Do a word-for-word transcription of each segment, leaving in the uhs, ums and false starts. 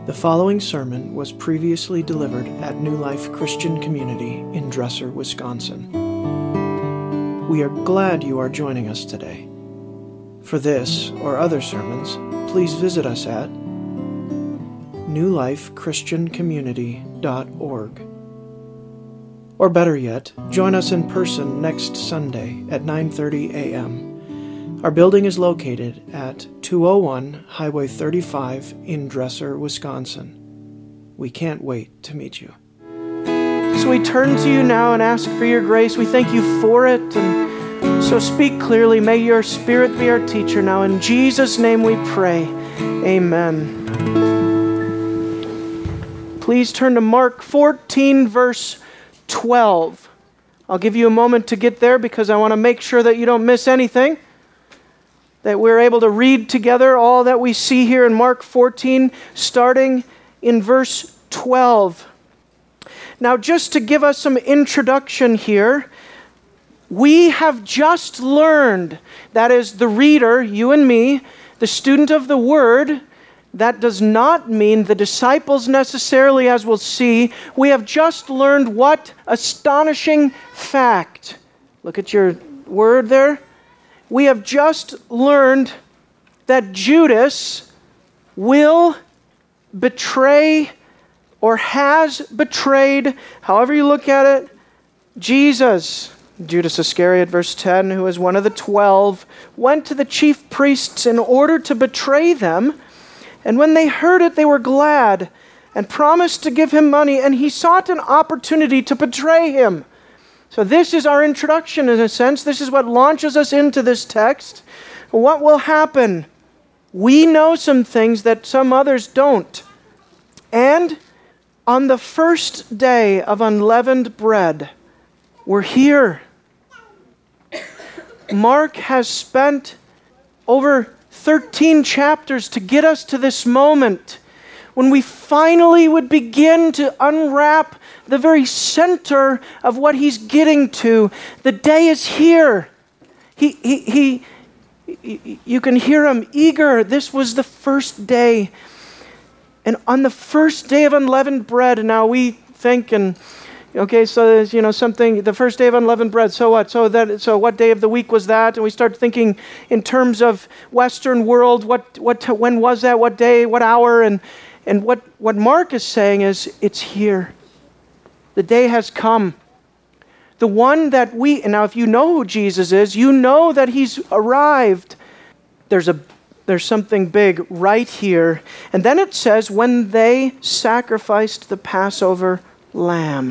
The following sermon was previously delivered at New Life Christian Community in Dresser, Wisconsin. We are glad you are joining us today. For this or other sermons, please visit us at new life christian community dot org. Or better yet, join us in person next Sunday at nine thirty a.m. Our building is located at two oh one Highway thirty-five in Dresser, Wisconsin. We can't wait to meet you. So we turn to you now and ask for your grace. We thank you for it. And so speak clearly. May your Spirit be our teacher now. In Jesus' name we pray. Amen. Please turn to Mark fourteen, verse twelve. I'll give you a moment to get there because I want to make sure that you don't miss anything. That we're able to read together all that we see here in Mark fourteen, starting in verse twelve. Now, just to give us some introduction here, we have just learned, that is, the reader, you and me, the student of the Word. That does not mean the disciples necessarily, as we'll see. We have just learned what astonishing fact. Look at your word there. We have just learned that Judas will betray or has betrayed, however you look at it, Jesus. Judas Iscariot, verse ten, who is one of the twelve, went to the chief priests in order to betray them. And when they heard it, they were glad and promised to give him money, and he sought an opportunity to betray him. So this is our introduction in a sense. This is what launches us into this text. What will happen? We know some things that some others don't. And on the first day of unleavened bread, we're here. Mark has spent over thirteen chapters to get us to this moment when we finally would begin to unwrap the very center of what he's getting to. The day is here. He, he, he, you can hear him eager. This was the first day. And on the first day of unleavened bread, now we think, and okay, so there's, you know, something, the first day of unleavened bread, so what? So that, so what day of the week was that? And we start thinking in terms of Western world, what, what, when was that? What day, what hour? And, and what, what Mark is saying is, it's here. The day has come. The one that we, and now if you know who Jesus is, you know that he's arrived. There's a there's something big right here. And then it says, when they sacrificed the Passover lamb.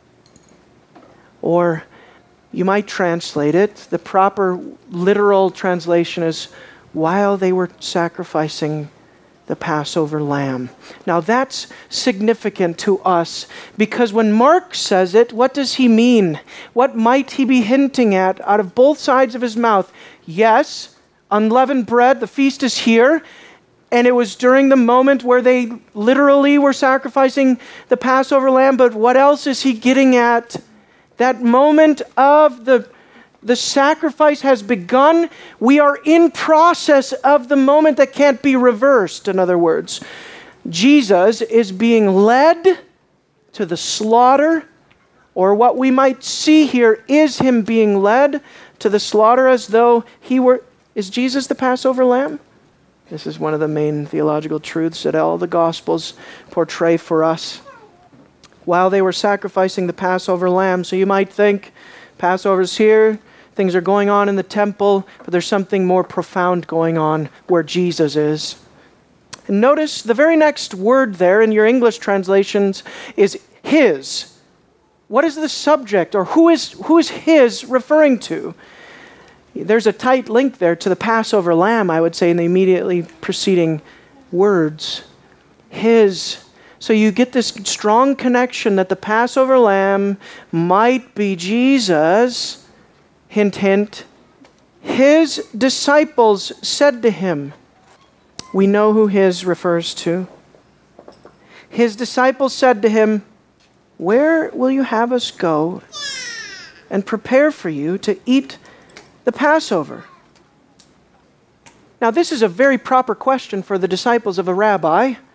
Or you might translate it, the proper literal translation is, while they were sacrificing the Passover lamb. Now that's significant to us because when Mark says it, what does he mean? What might he be hinting at out of both sides of his mouth? Yes, unleavened bread, the feast is here, and it was during the moment where they literally were sacrificing the Passover lamb, but what else is he getting at? That moment of the The sacrifice has begun. We are in process of the moment that can't be reversed. In other words, Jesus is being led to the slaughter, or what we might see here is him being led to the slaughter as though he were... Is Jesus the Passover lamb? This is one of the main theological truths that all the Gospels portray for us. While they were sacrificing the Passover lamb, so you might think, Passover's here, things are going on in the temple, but there's something more profound going on where Jesus is. And notice the very next word there in your English translations is his. What is the subject, or who is who is his referring to? There's a tight link there to the Passover lamb, I would say, in the immediately preceding words. His. So you get this strong connection that the Passover lamb might be Jesus. Hint, hint. His disciples said to him, we know who his refers to. His disciples said to him, where will you have us go and prepare for you to eat the Passover? Now, this is a very proper question for the disciples of a rabbi,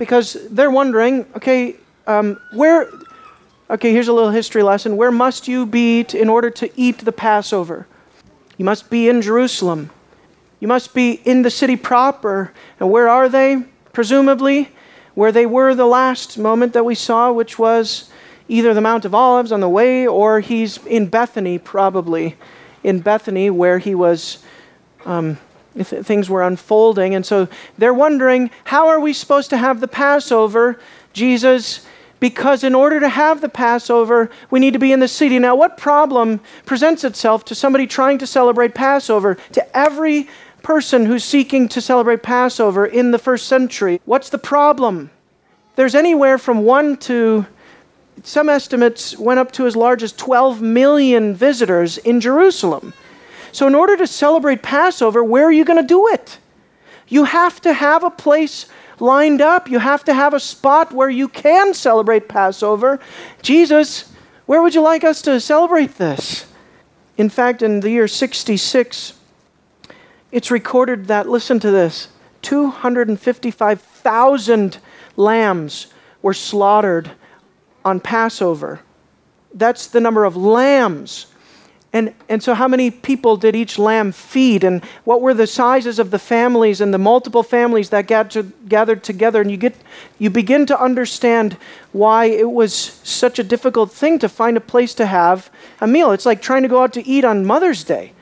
because they're wondering, okay, um, where, okay, here's a little history lesson. Where must you be to, in order to eat the Passover? You must be in Jerusalem. You must be in the city proper. And where are they? Presumably, where they were the last moment that we saw, which was either the Mount of Olives on the way, or he's in Bethany, probably. In Bethany, where he was, um, th- things were unfolding. And so they're wondering, how are we supposed to have the Passover, Jesus? Because in order to have the Passover, we need to be in the city. Now, what problem presents itself to somebody trying to celebrate Passover? To every person who's seeking to celebrate Passover in the first century, what's the problem? There's anywhere from one to, some estimates went up to as large as twelve million visitors in Jerusalem. So in order to celebrate Passover, where are you going to do it? You have to have a place lined up. You have to have a spot where you can celebrate Passover. Jesus, where would you like us to celebrate this? In fact, in the year sixty-six, it's recorded that, listen to this, two hundred fifty-five thousand lambs were slaughtered on Passover. That's the number of lambs. And and so how many people did each lamb feed? And what were the sizes of the families and the multiple families that gathered together? And you get you begin to understand why it was such a difficult thing to find a place to have a meal. It's like trying to go out to eat on Mother's Day.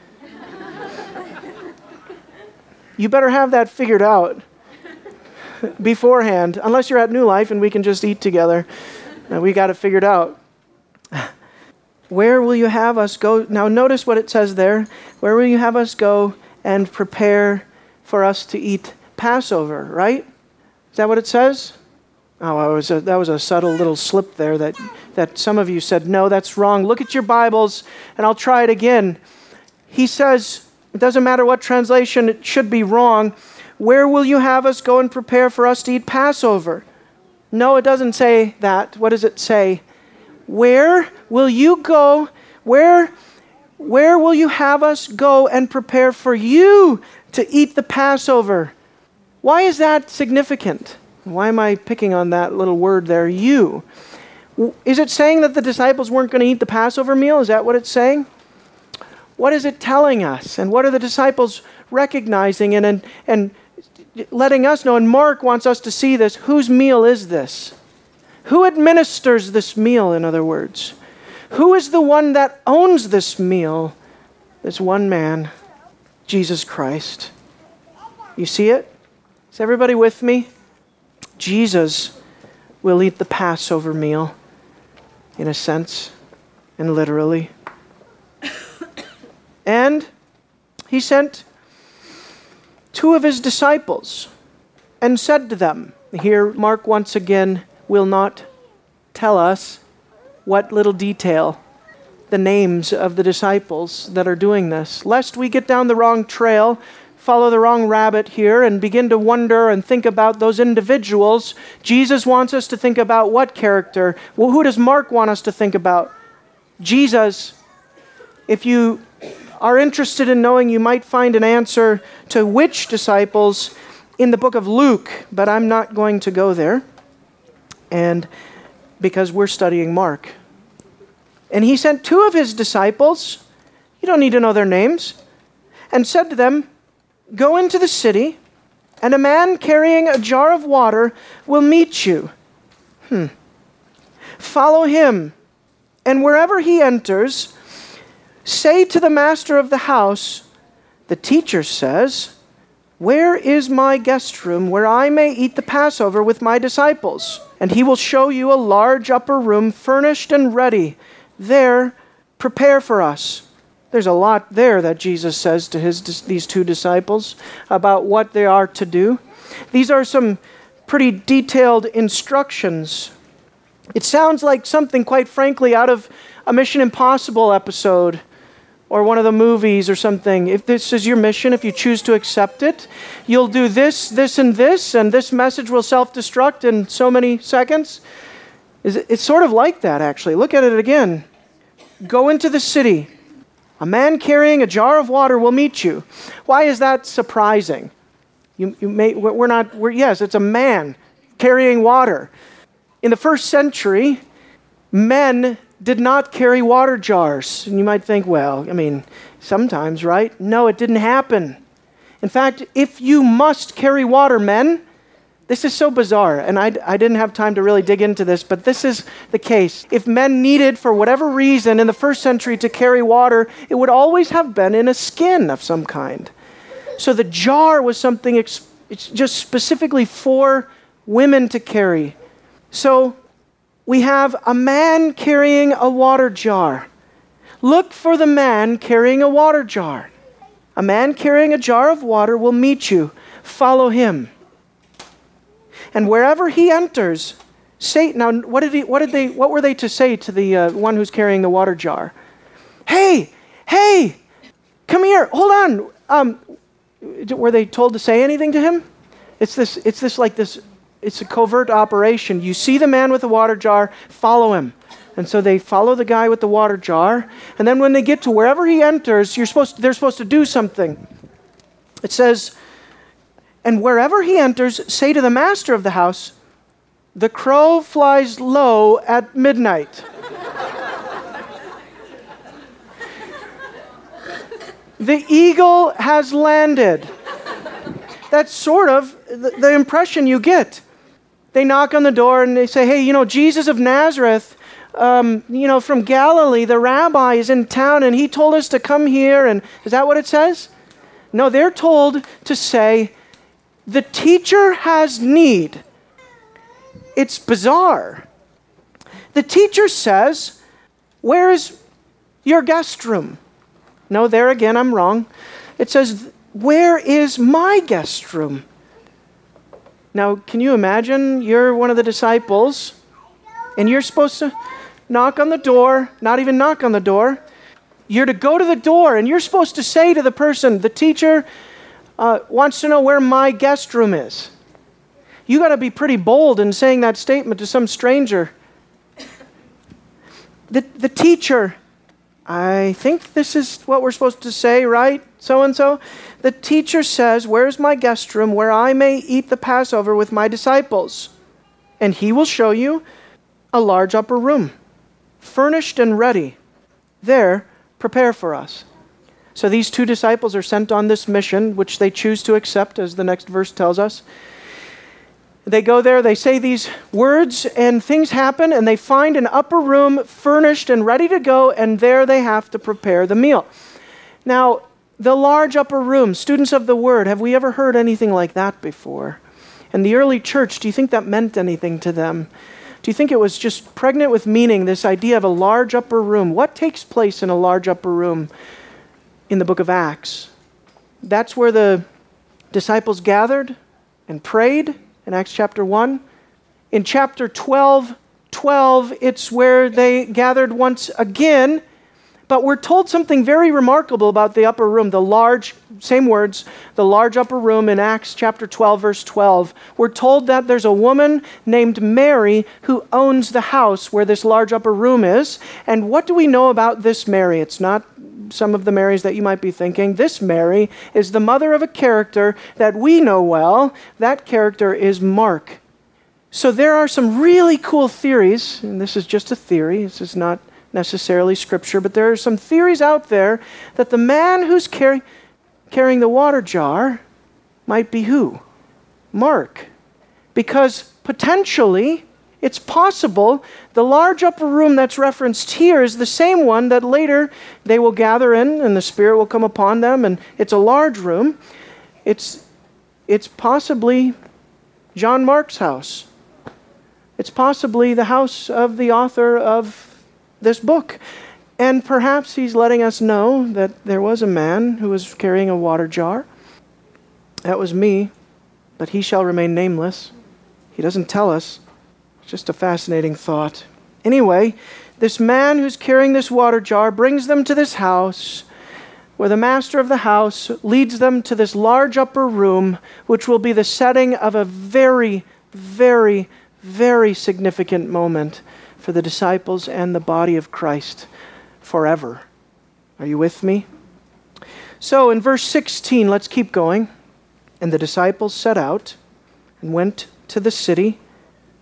You better have that figured out beforehand, unless you're at New Life and we can just eat together. Uh, we got it figured out. Where will you have us go? Now notice what it says there. Where will you have us go and prepare for us to eat Passover, right? Is that what it says? Oh, I was a, that was a subtle little slip there that, that some of you said, no, that's wrong. Look at your Bibles and I'll try it again. He says, it doesn't matter what translation, it should be wrong. Where will you have us go and prepare for us to eat Passover? No, it doesn't say that. What does it say? Where will you go? Where, where will you have us go and prepare for you to eat the Passover? Why is that significant? Why am I picking on that little word there, you? Is it saying that the disciples weren't going to eat the Passover meal? Is that what it's saying? What is it telling us? And what are the disciples recognizing and, and, and letting us know? And Mark wants us to see this. Whose meal is this? Who administers this meal, in other words? Who is the one that owns this meal? This one man, Jesus Christ. You see it? Is everybody with me? Jesus will eat the Passover meal, in a sense, and literally. And he sent two of his disciples and said to them, here Mark once again will not tell us what little detail, the names of the disciples that are doing this, lest we get down the wrong trail, follow the wrong rabbit here, and begin to wonder and think about those individuals. Jesus wants us to think about what character? Well, who does Mark want us to think about? Jesus. If you are interested in knowing, you might find an answer to which disciples in the book of Luke, but I'm not going to go there. And because we're studying Mark. And he sent two of his disciples, you don't need to know their names, and said to them, go into the city, and a man carrying a jar of water will meet you. Hmm. Follow him, and wherever he enters, say to the master of the house, the teacher says, where is my guest room where I may eat the Passover with my disciples? And he will show you a large upper room furnished and ready. There, prepare for us. There's a lot there that Jesus says to his these two disciples about what they are to do. These are some pretty detailed instructions. It sounds like something, quite frankly, out of a Mission Impossible episode or one of the movies or something. If this is your mission, if you choose to accept it, you'll do this, this, and this, and this message will self-destruct in so many seconds. It's sort of like that, actually. Look at it again. Go into the city. A man carrying a jar of water will meet you. Why is that surprising? You, you may, we're not, we're, yes, it's a man carrying water. In the first century, men did not carry water jars. And you might think, well, I mean, sometimes, right? No, it didn't happen. In fact, if you must carry water, men, this is so bizarre, and I, I didn't have time to really dig into this, but this is the case. If men needed, for whatever reason, in the first century to carry water, it would always have been in a skin of some kind. So the jar was something ex- it's just specifically for women to carry. So we have a man carrying a water jar. Look for the man carrying a water jar. A man carrying a jar of water will meet you. Follow him. And wherever he enters, say, now what did he, what did they, what were they to say to the uh, one who's carrying the water jar? Hey, hey, come here, hold on. Um, were they told to say anything to him? It's this, it's this like this, it's a covert operation. You see the man with the water jar, follow him. And so they follow the guy with the water jar. And then when they get to wherever he enters, you're supposed to, they're supposed to do something. It says, and wherever he enters, say to the master of the house, the crow flies low at midnight. The eagle has landed. That's sort of the, the impression you get. They knock on the door and they say, hey, you know, Jesus of Nazareth, um, you know, from Galilee, the rabbi is in town and he told us to come here. And is that what it says? No, they're told to say, the teacher has need. It's bizarre. The teacher says, where is your guest room? No, there again, I'm wrong. It says, where is my guest room? Now, can you imagine you're one of the disciples and you're supposed to knock on the door, not even knock on the door. You're to go to the door and you're supposed to say to the person, the teacher uh, wants to know where my guest room is. You got to be pretty bold in saying that statement to some stranger. The, the teacher, I think this is what we're supposed to say, right? So-and-so. The teacher says, where's my guest room where I may eat the Passover with my disciples? And he will show you a large upper room, furnished and ready. There, prepare for us. So these two disciples are sent on this mission, which they choose to accept, as the next verse tells us. They go there, they say these words, and things happen, and they find an upper room furnished and ready to go, and there they have to prepare the meal. Now, the large upper room, students of the Word, have we ever heard anything like that before? In the early church, do you think that meant anything to them? Do you think it was just pregnant with meaning, this idea of a large upper room? What takes place in a large upper room in the book of Acts? That's where the disciples gathered and prayed in Acts chapter one. In chapter twelve, twelve, it's where they gathered once again. But we're told something very remarkable about the upper room, the large, same words, the large upper room in Acts chapter twelve, verse twelve. We're told that there's a woman named Mary who owns the house where this large upper room is. And what do we know about this Mary? It's not some of the Marys that you might be thinking. This Mary is the mother of a character that we know well. That character is Mark. So there are some really cool theories, and this is just a theory. This is not necessarily scripture, but there are some theories out there that the man who's carry, carrying the water jar might be who? Mark. Because potentially, it's possible the large upper room that's referenced here is the same one that later they will gather in and the Spirit will come upon them, and it's a large room. It's, it's possibly John Mark's house. It's possibly the house of the author of this book. And perhaps he's letting us know that there was a man who was carrying a water jar. That was me, but he shall remain nameless. He doesn't tell us. It's just a fascinating thought. Anyway, this man who's carrying this water jar brings them to this house where the master of the house leads them to this large upper room, which will be the setting of a very, very, very significant moment for the disciples and the body of Christ forever. Are you with me? So in verse sixteen, let's keep going. And the disciples set out and went to the city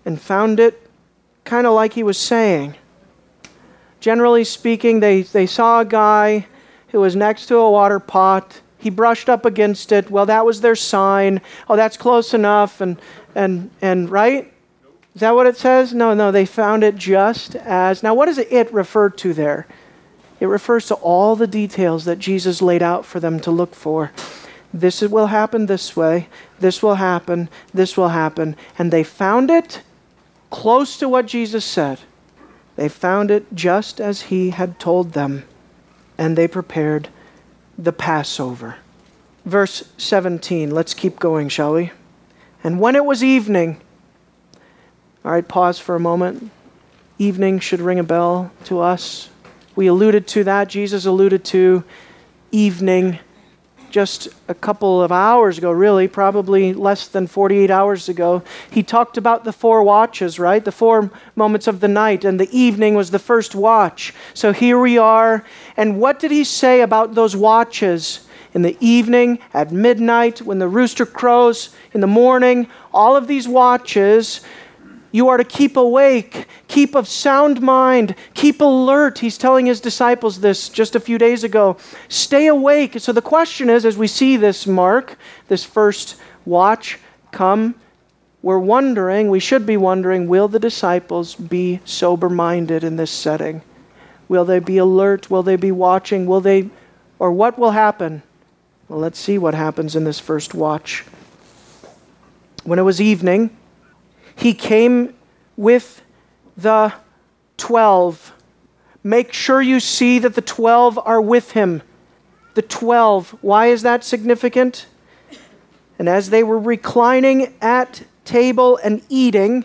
and found it kind of like he was saying. Generally speaking, they, they saw a guy who was next to a water pot. He brushed up against it. Well, that was their sign. Oh, that's close enough. And, and, and right? Is that what it says? No, no, they found it just as. Now, what does it refer to there? It refers to all the details that Jesus laid out for them to look for. This will happen this way. This will happen. This will happen. And they found it close to what Jesus said. They found it just as he had told them. And they prepared the Passover. Verse seventeen. Let's keep going, shall we? And when it was evening. All right, pause for a moment. Evening should ring a bell to us. We alluded to that. Jesus alluded to evening just a couple of hours ago, really, probably less than forty-eight hours ago. He talked about the four watches, right? The four moments of the night, and the evening was the first watch. So here we are. And what did he say about those watches? In the evening, at midnight, when the rooster crows, in the morning, all of these watches, you are to keep awake, keep of sound mind, keep alert. He's telling his disciples this just a few days ago. Stay awake. So the question is, as we see this mark, this first watch come, we're wondering, we should be wondering, will the disciples be sober-minded in this setting? Will they be alert? Will they be watching? Will they, or what will happen? Well, let's see what happens in this first watch. When it was evening, he came with the twelve. Make sure you see that the twelve are with him. The twelve. Why is that significant? And as they were reclining at table and eating,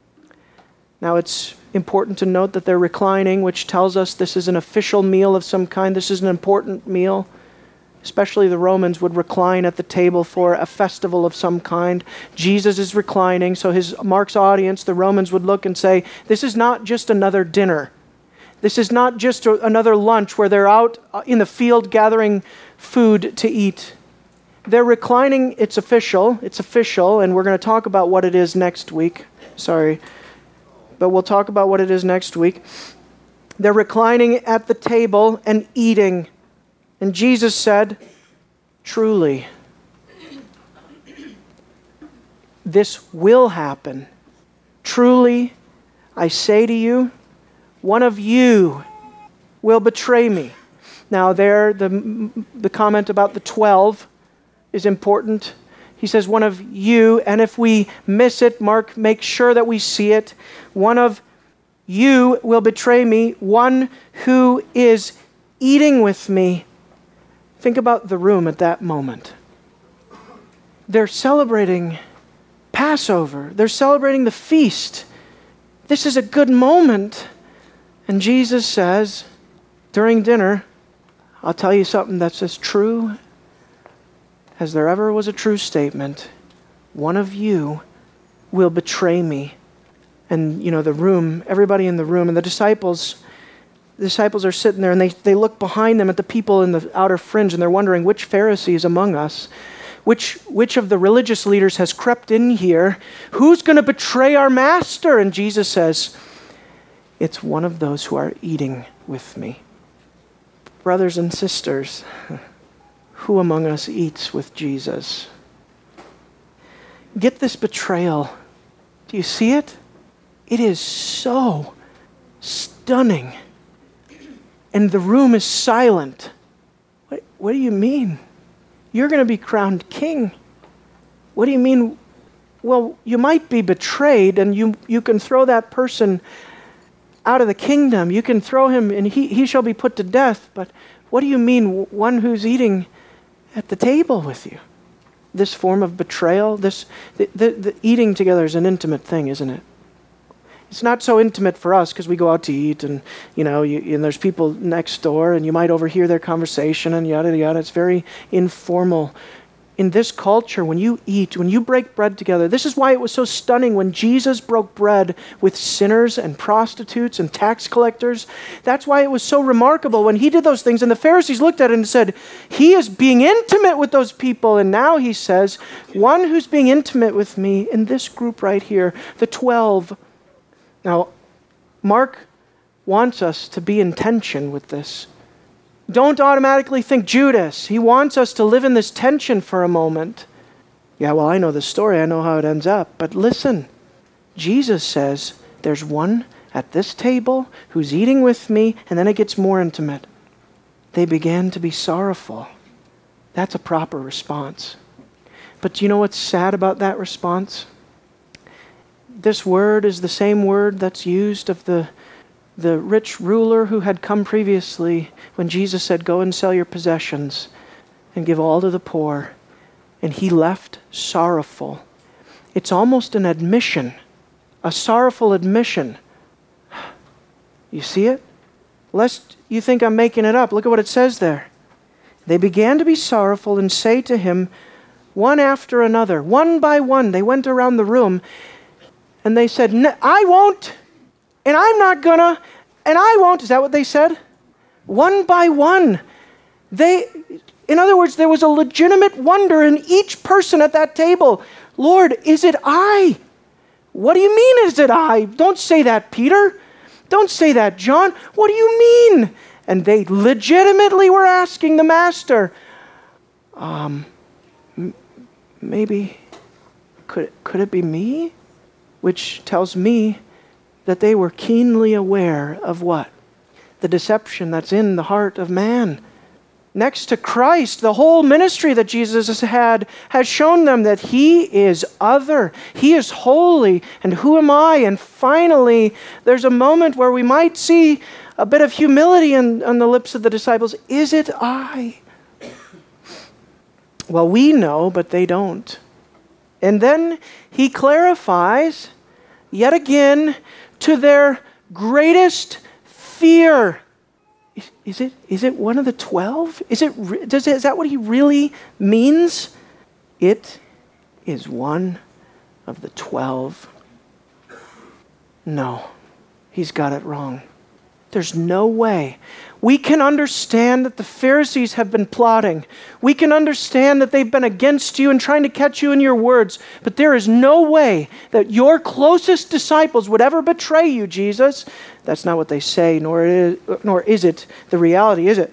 now it's important to note that they're reclining, which tells us this is an official meal of some kind. This is an important meal. Especially the Romans would recline at the table for a festival of some kind. Jesus is reclining, so his Mark's audience, the Romans, would look and say, this is not just another dinner. This is not just a, another lunch where they're out in the field gathering food to eat. They're reclining, it's official, it's official, and we're going to talk about what it is next week. Sorry, but we'll talk about what it is next week. They're reclining at the table and eating. And Jesus said, truly, this will happen. Truly, I say to you, one of you will betray me. Now there, the, the comment about the twelve is important. He says, one of you, and if we miss it, Mark, make sure that we see it. One of you will betray me, one who is eating with me. Think about the room at that moment. They're celebrating Passover. They're celebrating the feast. This is a good moment. And Jesus says, during dinner, I'll tell you something that's as true as there ever was a true statement. One of you will betray me. And, you know, the room, everybody in the room, and the disciples... The disciples are sitting there and they, they look behind them at the people in the outer fringe and they're wondering which Pharisee is among us. Which, which of the religious leaders has crept in here? Who's going to betray our master? And Jesus says, it's one of those who are eating with me. Brothers and sisters, who among us eats with Jesus? Get this betrayal. Do you see it? It is so stunning. And the room is silent. What, what do you mean? You're going to be crowned king. What do you mean? Well, you might be betrayed and you, you can throw that person out of the kingdom. You can throw him and he, he shall be put to death. But what do you mean, one who's eating at the table with you? This form of betrayal, this the, the, the eating together is an intimate thing, isn't it? It's not so intimate for us because we go out to eat and, you know, you, and there's people next door and you might overhear their conversation and yada, yada. It's very informal. in this culture, when you eat, when you break bread together, this is why it was so stunning when Jesus broke bread with sinners and prostitutes and tax collectors. That's why it was so remarkable when he did those things. And the Pharisees looked at it and said, he is being intimate with those people. And now he says, one who's being intimate with me in this group right here, the twelve. Now, Mark wants us to be in tension with this. Don't automatically think Judas. He wants us to live in this tension for a moment. Yeah, well, I know the story. I know how it ends up. But listen, Jesus says there's one at this table who's eating with me, and then it gets more intimate. They began to be sorrowful. That's a proper response. But do you know what's sad about that response? This word is the same word that's used of the The rich ruler who had come previously when Jesus said, go and sell your possessions and give all to the poor. And he left sorrowful. It's almost an admission, a sorrowful admission. You see it? Lest you think I'm making it up. Look at what it says there. They began to be sorrowful and say to him, one after another, one by one, they went around the room and they said, I won't. And I'm not gonna, and I won't. Is that what they said? One by one. They, in other words, there was a legitimate wonder in each person at that table. Lord, is it I? What do you mean, is it I? Don't say that, Peter. Don't say that, John. What do you mean? And they legitimately were asking the master, um, m- maybe, could, could it be me? Which tells me that they were keenly aware of what? The deception that's in the heart of man. Next to Christ, the whole ministry that Jesus has had has shown them that he is other, he is holy, and who am I? And finally, there's a moment where we might see a bit of humility in, on the lips of the disciples. Is it I? Well, we know, but they don't. And then he clarifies, yet again, to their greatest fear. Is, is it is it one of the twelve? Is it does it, is that what he really means? It is one of the twelve. No, he's got it wrong. There's no way. We can understand that the Pharisees have been plotting. We can understand that they've been against you and trying to catch you in your words. But there is no way that your closest disciples would ever betray you, Jesus. That's not what they say, nor is, nor is it the reality, is it?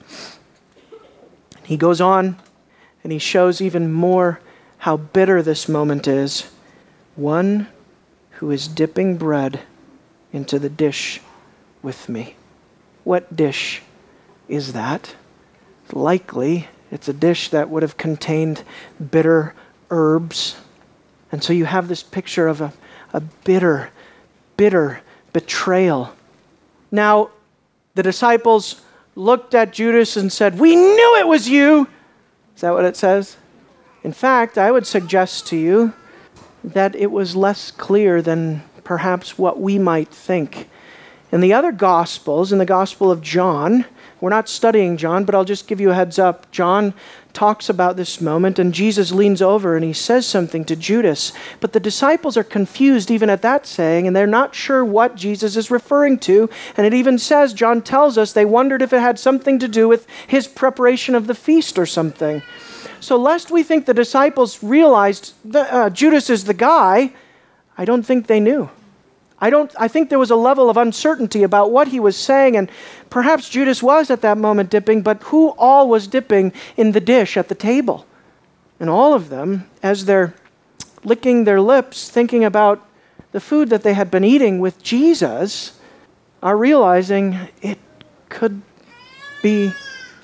He goes on and he shows even more how bitter this moment is. One who is dipping bread into the dish with me. What dish is that? Likely, it's a dish that would have contained bitter herbs. And so you have this picture of a, a bitter, bitter betrayal. Now, the disciples looked at Judas and said, we knew it was you. Is that what it says? In fact, I would suggest to you that it was less clear than perhaps what we might think. In the other Gospels, in the Gospel of John, we're not studying John, but I'll just give you a heads up. John talks about this moment, and Jesus leans over and he says something to Judas. But the disciples are confused even at that saying, and they're not sure what Jesus is referring to. And it even says, John tells us, they wondered if it had something to do with his preparation of the feast or something. So lest we think the disciples realized that, uh, Judas is the guy, I don't think they knew. I don't. I think there was a level of uncertainty about what he was saying, and perhaps Judas was at that moment dipping, but who all was dipping in the dish at the table? And all of them, as they're licking their lips, thinking about the food that they had been eating with Jesus, are realizing it could be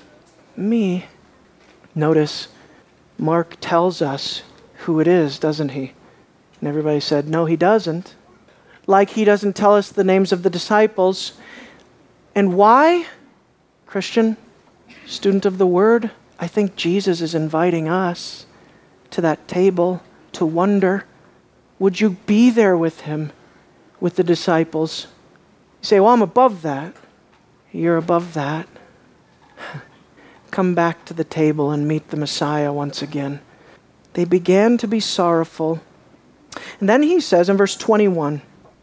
me. Notice, Mark tells us who it is, doesn't he? And everybody said, no, he doesn't. Like he doesn't tell us the names of the disciples. And why? Christian, student of the Word, I think Jesus is inviting us to that table to wonder, would you be there with him, with the disciples? You say, well, I'm above that. You're above that. Come back to the table and meet the Messiah once again. they began to be sorrowful. And then he says in verse twenty-one,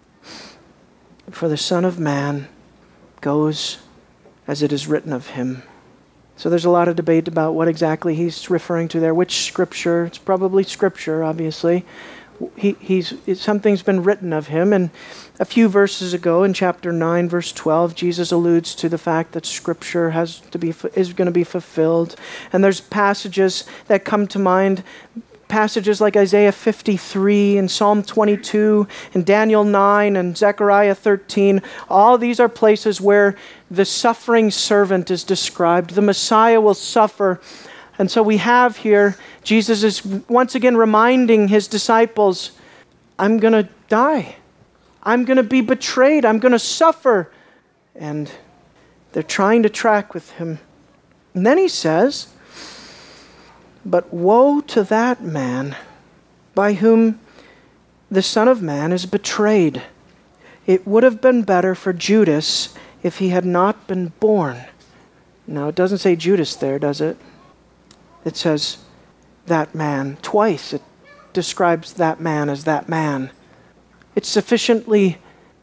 for the Son of Man goes as it is written of him. So there's a lot of debate about what exactly he's referring to there, which scripture. It's probably scripture, obviously. He, he's something's been written of him, and a few verses ago in chapter nine, verse twelve, Jesus alludes to the fact that scripture has to be is going to be fulfilled. And there's passages that come to mind, passages like Isaiah fifty-three and Psalm twenty-two and Daniel nine and Zechariah thirteen. All these are places where the suffering servant is described. The Messiah will suffer. And so we have here, Jesus is once again reminding his disciples, I'm going to die. I'm going to be betrayed. I'm going to suffer. And they're trying to track with him. And then he says, but woe to that man by whom the Son of Man is betrayed. It would have been better for Judas if he had not been born. Now, it doesn't say Judas there, does it? It says that man. Twice it describes that man as that man. It's sufficiently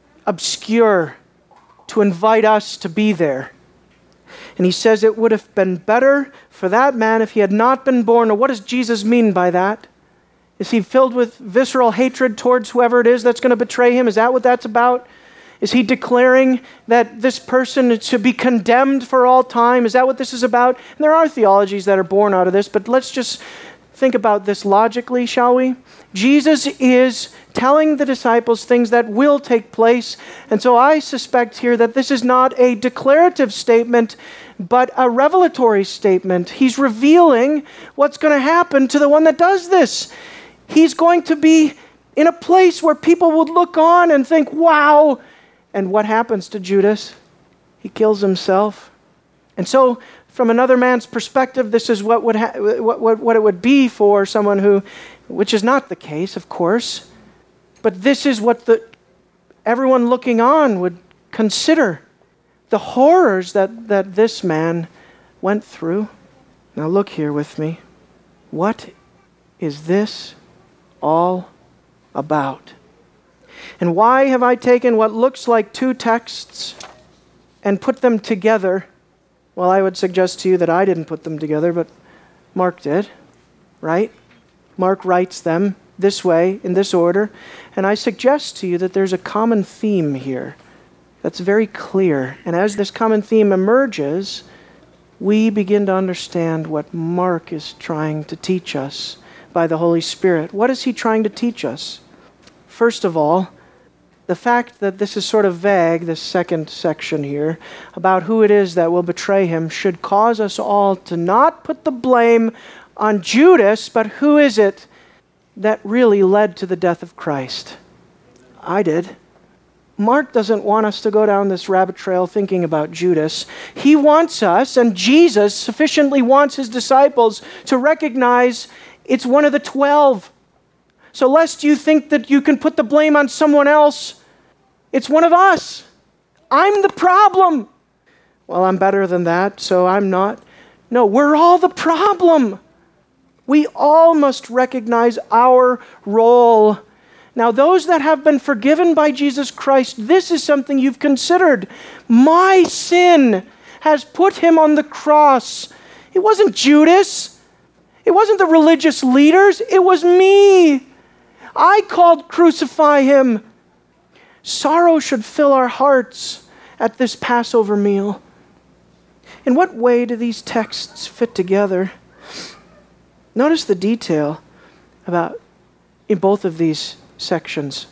obscure to invite us to be there. And he says it would have been better for that man if he had not been born. Now, what does Jesus mean by that? Is he filled with visceral hatred towards whoever it is that's going to betray him? Is that what that's about? Is he declaring that this person should be condemned for all time? Is that what this is about? And there are theologies that are born out of this, but let's just think about this logically, shall we? Jesus is telling the disciples things that will take place. And so I suspect here that this is not a declarative statement, but a revelatory statement. He's revealing what's going to happen to the one that does this. He's going to be in a place where people would look on and think, wow. And what happens to Judas? He kills himself. And so, from another man's perspective, this is what would ha- what, what, what it would be for someone who, which is not the case, of course, but this is what the everyone looking on would consider. The horrors that, that this man went through. Now look here with me. What is this all about? And why have I taken what looks like two texts and put them together? Well, I would suggest to you that I didn't put them together, but Mark did, right? Mark writes them this way, in this order. And I suggest to you that there's a common theme here that's very clear. And as this common theme emerges, we begin to understand what Mark is trying to teach us by the Holy Spirit. What is he trying to teach us? First of all, the fact that this is sort of vague, this second section here, about who it is that will betray him, should cause us all to not put the blame on Judas, but who is it that really led to the death of Christ? I did. Mark doesn't want us to go down this rabbit trail thinking about Judas. He wants us, and Jesus sufficiently wants his disciples to recognize it's one of the twelve. So lest you think that you can put the blame on someone else, it's one of us. I'm the problem. Well, I'm better than that, so I'm not. No, we're all the problem. We all must recognize our role. Now, those that have been forgiven by Jesus Christ, this is something you've considered. My sin has put him on the cross. It wasn't Judas. It wasn't the religious leaders. It was me. I called crucify him. Sorrow should fill our hearts at this Passover meal. In what way do these texts fit together? Notice the detail about in both of these sections.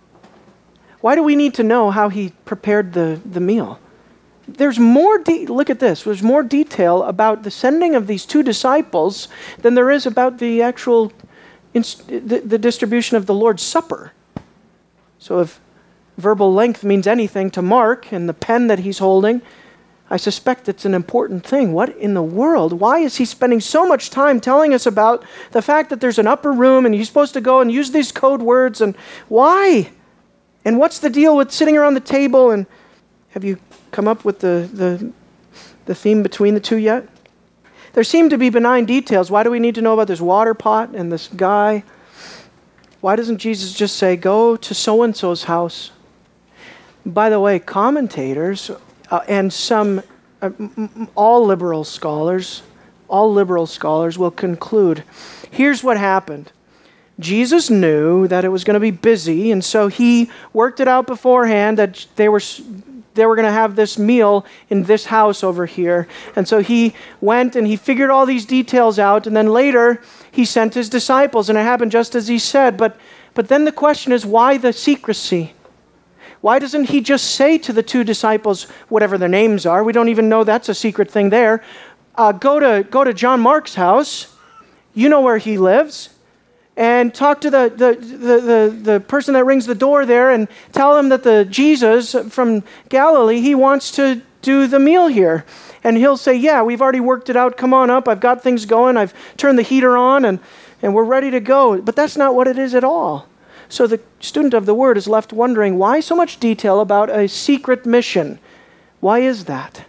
Why do we need to know how he prepared the, the meal? There's more, de- look at this, there's more detail about the sending of these two disciples than there is about the actual inst- the, the distribution of the Lord's Supper. So if verbal length means anything to Mark and the pen that he's holding, I suspect it's an important thing. What in the world? Why is he spending so much time telling us about the fact that there's an upper room and he's supposed to go and use these code words? And why? And what's the deal with sitting around the table? And have you come up with the, the, the theme between the two yet? There seem to be benign details. Why do we need to know about this water pot and this guy? Why doesn't Jesus just say, go to so-and-so's house? By the way, commentators uh, and some, uh, m- all liberal scholars, all liberal scholars will conclude, here's what happened. Jesus knew that it was going to be busy, and so he worked it out beforehand that they were they were going to have this meal in this house over here. And so he went and he figured all these details out, and then later he sent his disciples, and it happened just as he said. But but then the question is, why the secrecy? Why doesn't he just say to the two disciples, whatever their names are, we don't even know that's a secret thing there, uh, go to go to John Mark's house, you know where he lives, and talk to the, the, the, the, the person that rings the door there and tell him that the Jesus from Galilee, he wants to do the meal here. And he'll say, yeah, we've already worked it out. Come on up. I've got things going. I've turned the heater on and, and we're ready to go. But that's not what it is at all. So the student of the word is left wondering, why so much detail about a secret mission? Why is that?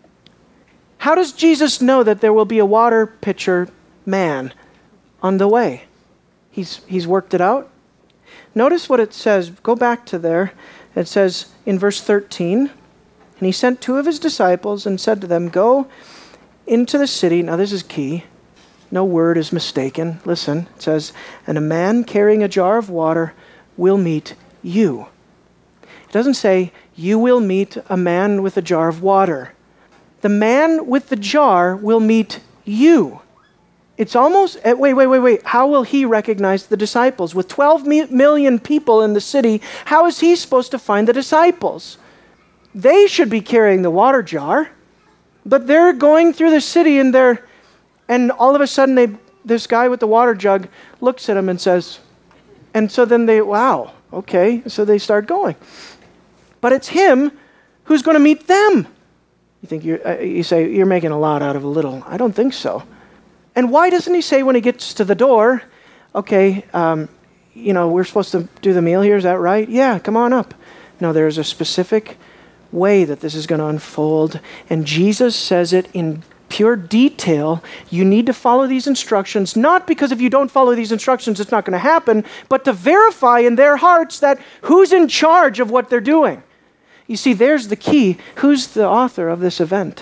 How does Jesus know that there will be a water pitcher man on the way? He's, he's worked it out. Notice what it says. Go back to there. It says in verse thirteen, and he sent two of his disciples and said to them, go into the city. Now this is key. No word is mistaken. Listen, it says, and a man carrying a jar of water will meet you. It doesn't say you will meet a man with a jar of water. The man with the jar will meet you. It's almost, wait, wait, wait, wait. How will he recognize the disciples? With twelve million people in the city, how is he supposed to find the disciples? They should be carrying the water jar, but they're going through the city and they're, and all of a sudden they, this guy with the water jug looks at him and says, and so then they, wow, okay, so they start going. But it's him who's going to meet them. You think you're, uh, you say, you're making a lot out of a little. I don't think so. And why doesn't he say when he gets to the door, okay, um, you know, we're supposed to do the meal here, is that right? Yeah, come on up. No, there's a specific way that this is going to unfold, and Jesus says it in pure detail. You need to follow these instructions, not because if you don't follow these instructions, it's not going to happen, but to verify in their hearts that who's in charge of what they're doing. You see, there's the key. Who's the author of this event?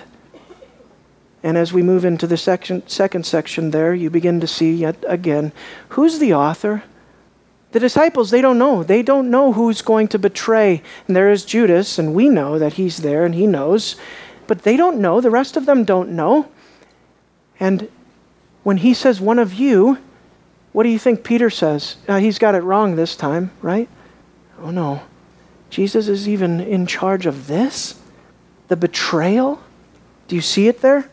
And as we move into the section, second section there, you begin to see yet again, who's the author? The disciples, they don't know. They don't know who's going to betray. And there is Judas, and we know that he's there, and he knows. But they don't know. The rest of them don't know. And when he says, one of you, what do you think Peter says? Uh, he's got it wrong this time, right? Oh no. Jesus is even in charge of this? The betrayal? Do you see it there?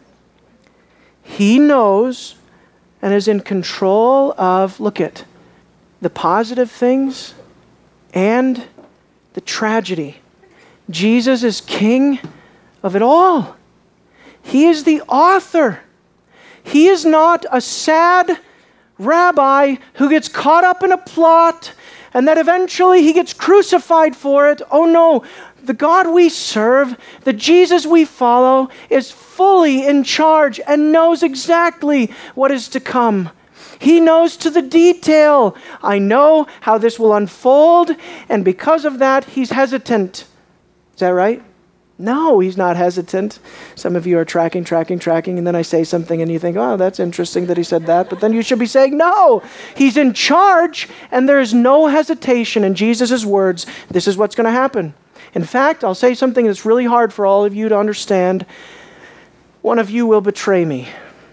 He knows and is in control of, look at, the positive things and the tragedy. Jesus is king of it all. He is the author. He is not a sad rabbi who gets caught up in a plot and that eventually he gets crucified for it. Oh no, the God we serve, the Jesus we follow, is fully in charge and knows exactly what is to come. He knows to the detail. I know how this will unfold, and because of that, he's hesitant. Is that right? No, he's not hesitant. Some of you are tracking, tracking, tracking, and then I say something and you think, oh, that's interesting that he said that, but then you should be saying, no, he's in charge, and there is no hesitation in Jesus' words. This is what's going to happen. In fact, I'll say something that's really hard for all of you to understand. One of you will betray me.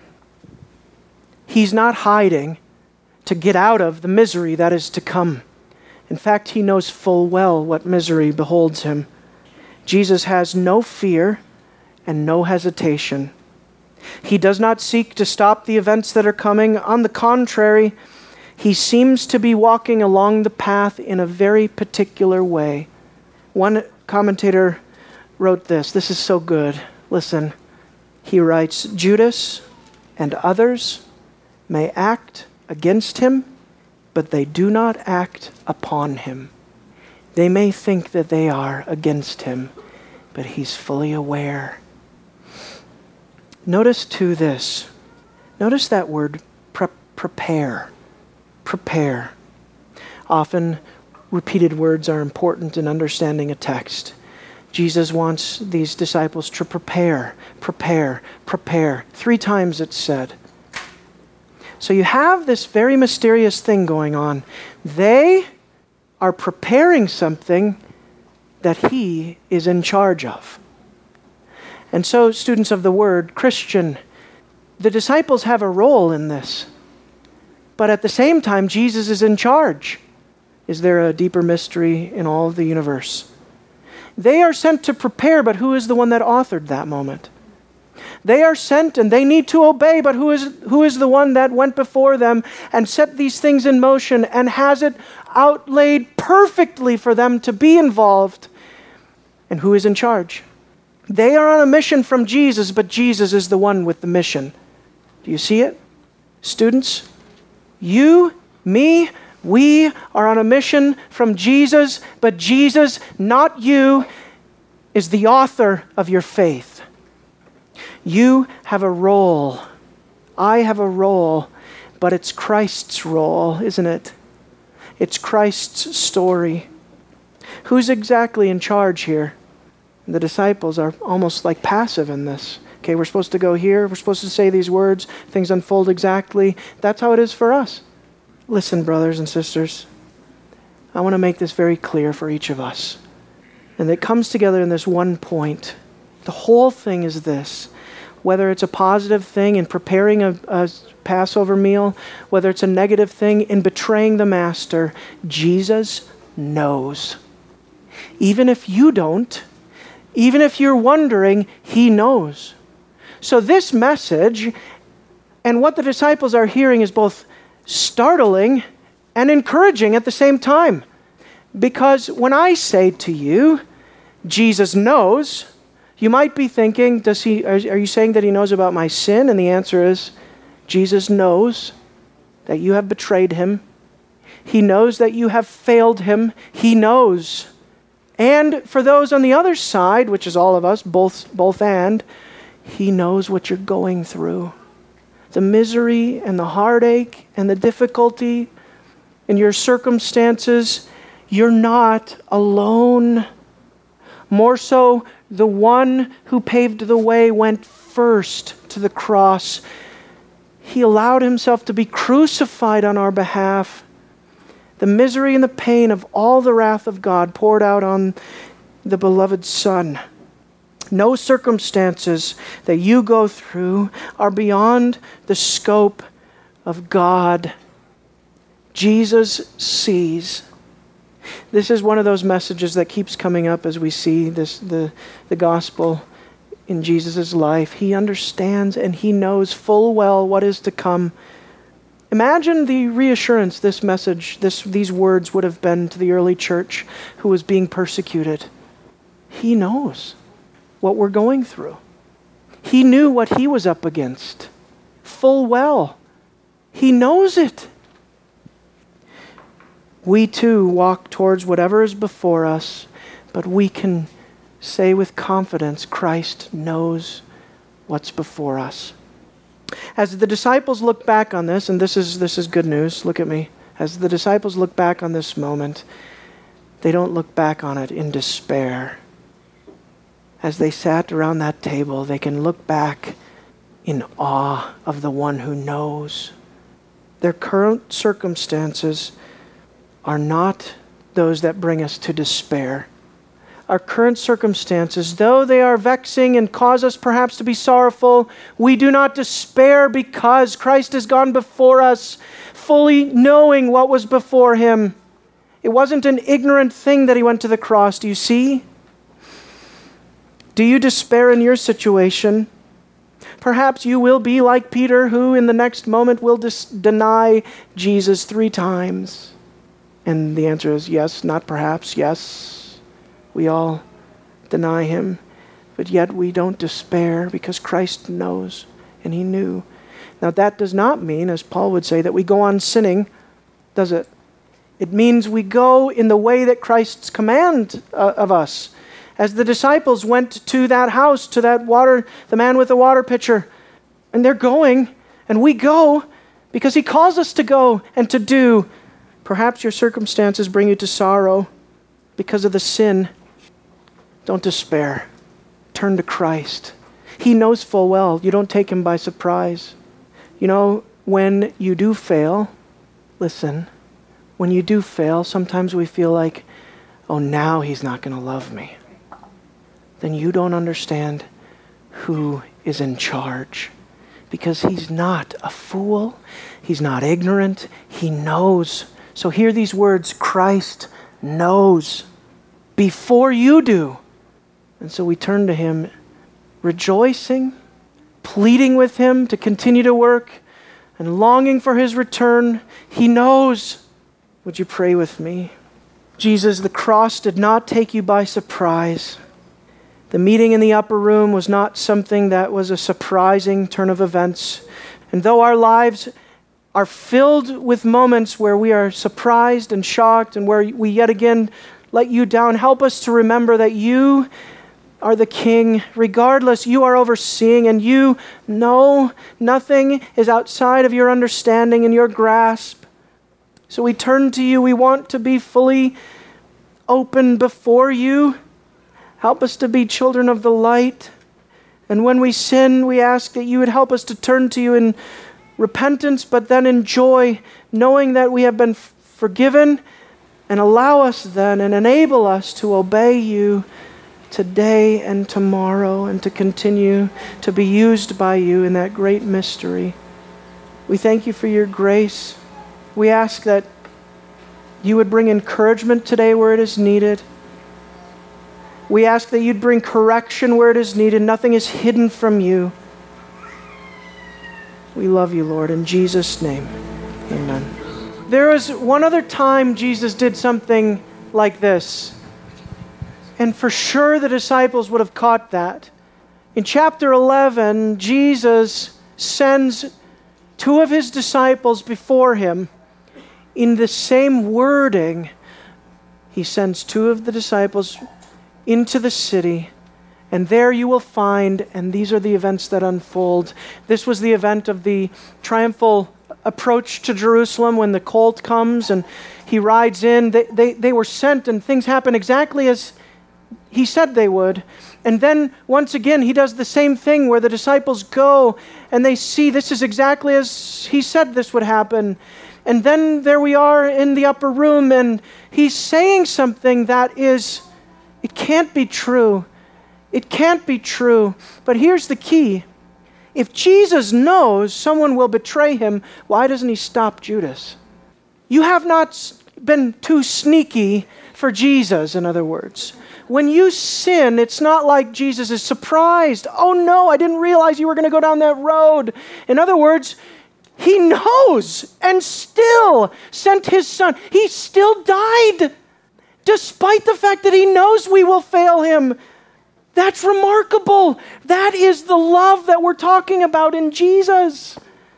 He's not hiding to get out of the misery that is to come. In fact, he knows full well what misery beholds him. Jesus has no fear and no hesitation. He does not seek to stop the events that are coming. On the contrary, he seems to be walking along the path in a very particular way. One commentator wrote this. This is so good. Listen. He writes, Judas and others may act against him, but they do not act upon him. They may think that they are against him, but he's fully aware. Notice too this. Notice that word, pre- prepare. Prepare. Often repeated words are important in understanding a text. Jesus wants these disciples to prepare, prepare, prepare. Three times it's said. So you have this very mysterious thing going on. They are preparing something that he is in charge of. And so, students of the word, Christian, the disciples have a role in this. But at the same time, Jesus is in charge. Is there a deeper mystery in all of the universe? They are sent to prepare, but who is the one that authored that moment? They are sent and they need to obey, but who is, who is the one that went before them and set these things in motion and has it outlaid perfectly for them to be involved? And who is in charge? They are on a mission from Jesus, but Jesus is the one with the mission. Do you see it? Students, you, me, we are on a mission from Jesus, but Jesus, not you, is the author of your faith. You have a role. I have a role, but it's Christ's role, isn't it? It's Christ's story. Who's exactly in charge here? The disciples are almost like passive in this. Okay, we're supposed to go here. We're supposed to say these words. Things unfold exactly. That's how it is for us. Listen, brothers and sisters, I want to make this very clear for each of us. And it comes together in this one point. The whole thing is this. Whether it's a positive thing in preparing a, a Passover meal, whether it's a negative thing in betraying the Master, Jesus knows. Even if you don't, even if you're wondering, he knows. So this message and what the disciples are hearing is both startling and encouraging at the same time. Because when I say to you, Jesus knows, you might be thinking, does he? Are, are you saying that he knows about my sin? And the answer is, Jesus knows that you have betrayed him. He knows that you have failed him. He knows. And for those on the other side, which is all of us, both, both and, he knows what you're going through. The misery and the heartache and the difficulty in your circumstances, you're not alone. More so, the one who paved the way went first to the cross. He allowed himself to be crucified on our behalf. The misery and the pain of all the wrath of God poured out on the beloved Son. No circumstances that you go through are beyond the scope of God. Jesus sees. This is one of those messages that keeps coming up as we see this the, the gospel in Jesus' life. He understands and he knows full well what is to come. Imagine the reassurance this message, this, these words would have been to the early church who was being persecuted. He knows what we're going through. He knew what he was up against full well. He knows it. We too walk towards whatever is before us, but we can say with confidence, Christ knows what's before us. As the disciples look back on this, and this is this is good news, look at me. As the disciples look back on this moment, they don't look back on it in despair. As they sat around that table, they can look back in awe of the one who knows. Their current circumstances are not those that bring us to despair. Our current circumstances, though they are vexing and cause us perhaps to be sorrowful, we do not despair because Christ has gone before us, fully knowing what was before him. It wasn't an ignorant thing that he went to the cross. Do you see? Do you despair in your situation? Perhaps you will be like Peter, who in the next moment will dis- deny Jesus three times. And the answer is yes, not perhaps, yes. We all deny him, but yet we don't despair because Christ knows, and he knew. Now that does not mean, as Paul would say, that we go on sinning, does it? It means we go in the way that Christ's command uh, of us. As the disciples went to that house, to that water, the man with the water pitcher, and they're going, And we go because he calls us to go and to do. Perhaps your circumstances bring you to sorrow because of the sin. Don't despair. Turn to Christ. He knows full well you don't take him by surprise. You know, when you do fail, listen, when you do fail, sometimes we feel like, oh, now he's not going to love me. Then you don't understand who is in charge. Because he's not a fool. He's not ignorant. He knows. So hear these words, Christ knows before you do. And so we turn to him rejoicing, pleading with him to continue to work, and longing for his return. He knows. Would you pray with me? Jesus, the cross did not take you by surprise. The meeting in the upper room was not something that was a surprising turn of events. And though our lives are filled with moments where we are surprised and shocked and where we yet again let you down, help us to remember that you are the King. Regardless, you are overseeing, and you know nothing is outside of your understanding and your grasp. So we turn to you. We want to be fully open before you. Help us to be children of the light. And when we sin, we ask that you would help us to turn to you in repentance, but then in joy, knowing that we have been f- forgiven, and allow us then and enable us to obey you today and tomorrow, and to continue to be used by you in that great mystery. We thank you for your grace. We ask that you would bring encouragement today where it is needed. We ask that you'd bring correction where it is needed. Nothing is hidden from you. We love you, Lord. In Jesus' name, amen. There was one other time Jesus did something like this. And for sure the disciples would have caught that. In chapter eleven, Jesus sends two of his disciples before him. In the same wording, he sends two of the disciples into the city, and there you will find, and these are the events that unfold. This was the event of the triumphal approach to Jerusalem when the colt comes and he rides in. They, they, they were sent, and things happen exactly as he said they would. And then once again, he does the same thing where the disciples go and they see this is exactly as he said this would happen. And then there we are in the upper room, and he's saying something that is, it can't be true. It can't be true. But here's the key. If Jesus knows someone will betray him, why doesn't he stop Judas? You have not been too sneaky for Jesus, in other words. When you sin, it's not like Jesus is surprised. Oh no, I didn't realize you were going to go down that road. In other words, he knows and still sent his son. He still died, despite the fact that he knows we will fail him. That's remarkable. That is the love that we're talking about in Jesus.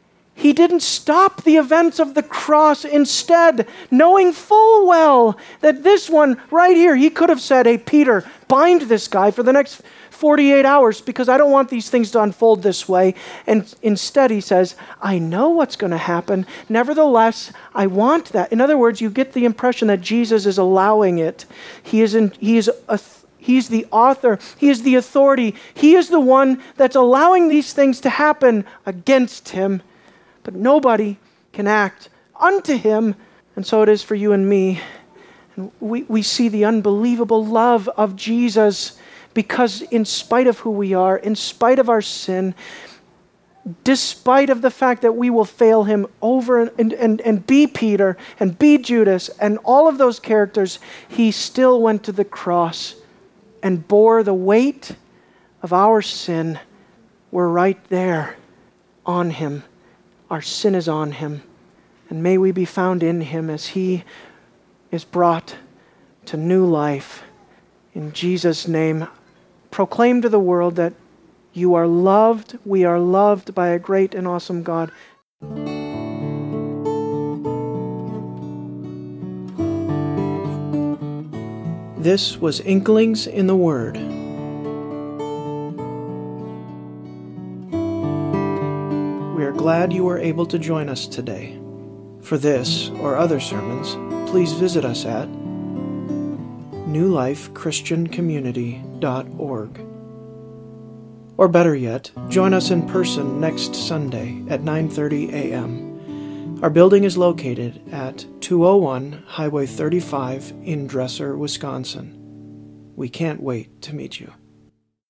He didn't stop the events of the cross. Instead, knowing full well that this one right here, he could have said, hey, Peter, bind this guy for the next forty-eight hours because I don't want these things to unfold this way. And instead he says, I know what's going to happen. Nevertheless, I want that. In other words, you get the impression that Jesus is allowing it. He is in, he is a He's the author. He is the authority. He is the one that's allowing these things to happen against him. But nobody can act unto him. And so it is for you and me. And we, we see the unbelievable love of Jesus because in spite of who we are, in spite of our sin, despite of the fact that we will fail him over and, and, and be Peter and be Judas and all of those characters, he still went to the cross and bore the weight of our sin. We're right there on him. Our sin is on him. And may we be found in him as he is brought to new life. In Jesus' name, proclaim to the world that you are loved. We are loved by a great and awesome God. This was Inklings in the Word. We are glad you were able to join us today. For this or other sermons, please visit us at new life christian community dot org. Or better yet, join us in person next Sunday at nine thirty a.m. Our building is located at two oh one Highway thirty-five in Dresser, Wisconsin. We can't wait to meet you.